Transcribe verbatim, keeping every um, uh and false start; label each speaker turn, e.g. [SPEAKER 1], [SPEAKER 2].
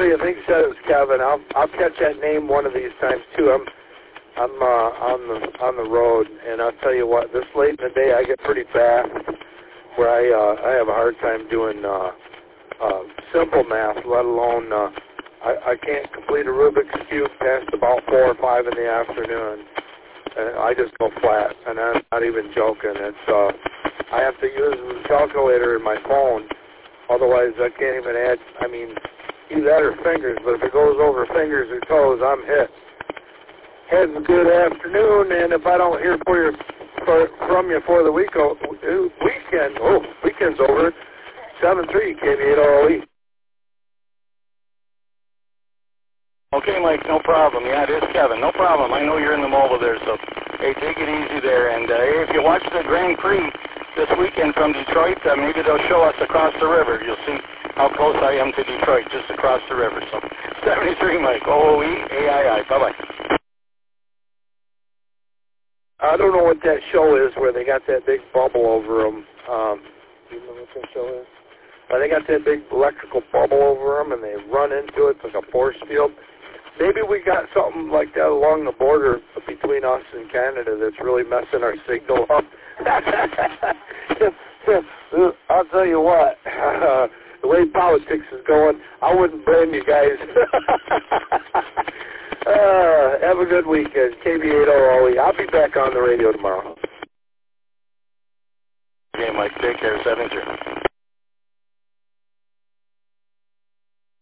[SPEAKER 1] whoever you think said it was Kevin, I'll I'll catch that name one of these times too. I'm I'm uh, on the on the road, and I'll tell you what, this late in the day I get pretty fast, where I uh, I have a hard time doing uh, uh, simple math, let alone uh, I I can't complete a Rubik's cube past about four or five in the afternoon, and I just go flat, and I'm not even joking. It's uh, I have to use the calculator in my phone, otherwise I can't even add. I mean, either that or fingers, but if it goes over fingers or toes, I'm hit. Have a good afternoon, and if I don't hear for you, for, from you for the week, oh, weekend, oh, weekend's over, seven three, K B eight R O E.
[SPEAKER 2] Okay, Mike, no problem. Yeah, it is Kevin. No problem. I know you're in the mobile there, so, hey, take it easy there. And uh, if you watch the Grand Prix this weekend from Detroit, uh, maybe they'll show us across the river. You'll see how close I am to Detroit, just across the river. So, seventy-three, Mike, O O E A I I. Bye-bye.
[SPEAKER 1] I don't know what that show is where they got that big bubble over them. Um, do you know what that show is? Uh, they got that big electrical bubble over them, and they run into it like a force field. Maybe we got something like that along the border between us and Canada that's really messing our signal up. I'll tell you what, uh, the way politics is going, I wouldn't blame you guys. uh, have a good weekend. K B eight R O E. I'll be back on the radio tomorrow.
[SPEAKER 2] Okay, Mike, take care. seven three.